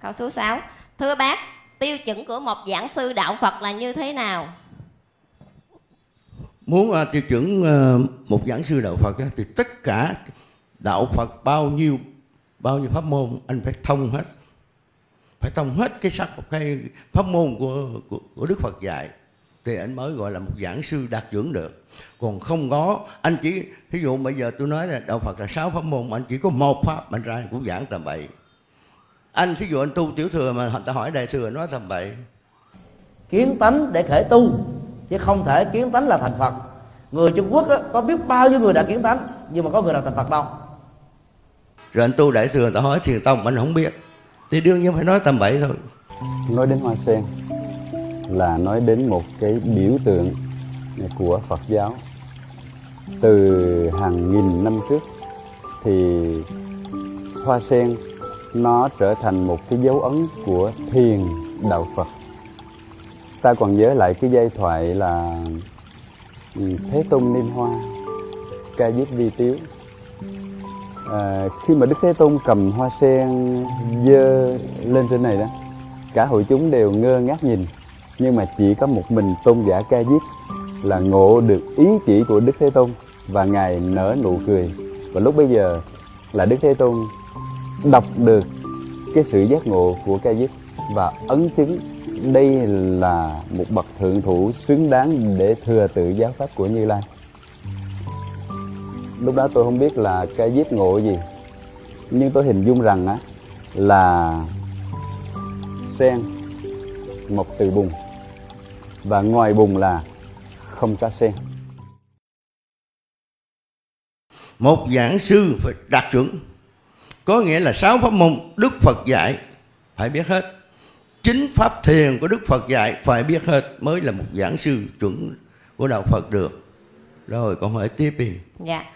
Câu số 6. Thưa bác, tiêu chuẩn của một giảng sư đạo Phật là như thế nào? Muốn tiêu chuẩn một giảng sư đạo Phật thì tất cả đạo Phật bao nhiêu pháp môn anh phải thông hết, phải thông hết cái cái pháp môn của Đức Phật dạy thì anh mới gọi là một giảng sư đạt chuẩn được. Còn không có, anh chỉ ví dụ bây giờ tôi nói là đạo Phật là 6 pháp môn, anh chỉ có một pháp anh ra cũng giảng tầm bậy. Anh thí dụ anh tu tiểu thừa mà người ta hỏi đại thừa nói tầm bậy. Kiến tánh để khởi tu, chứ không thể kiến tánh là thành Phật. Người Trung Quốc đó, có biết bao nhiêu người đã kiến tánh, nhưng mà có người nào thành Phật đâu. Rồi anh tu đại thừa người ta hỏi thiền tông anh không biết, thì đương nhiên phải nói tầm bậy thôi. Nói đến hoa sen là nói đến một cái biểu tượng của Phật giáo. Từ hàng nghìn năm trước thì hoa sen nó trở thành một cái dấu ấn của thiền đạo Phật. Ta còn nhớ lại cái giai thoại là Thế Tôn niên hoa, ca diếp vi tiếu. Khi mà Đức Thế Tôn cầm hoa sen dơ lên trên này đó, cả hội chúng đều ngơ ngác nhìn, nhưng mà chỉ có một mình tôn giả Ca Diếp là ngộ được ý chỉ của Đức Thế Tôn và ngài nở nụ cười. Và lúc bây giờ là Đức Thế Tôn đọc được cái sự giác ngộ của Ca Diếp và ấn chứng đây là một bậc thượng thủ xứng đáng để thừa tự giáo pháp của Như Lai. Lúc đó tôi không biết là Ca Diếp ngộ gì, nhưng tôi hình dung rằng á là sen mọc từ bùn và ngoài bùn là không có sen. Một giảng sư phải đạt chuẩn, có nghĩa là 6 pháp môn Đức Phật dạy phải biết hết, 9 pháp thiền của Đức Phật dạy phải biết hết mới là một giảng sư chuẩn của đạo Phật được. Rồi còn hỏi tiếp đi. Dạ.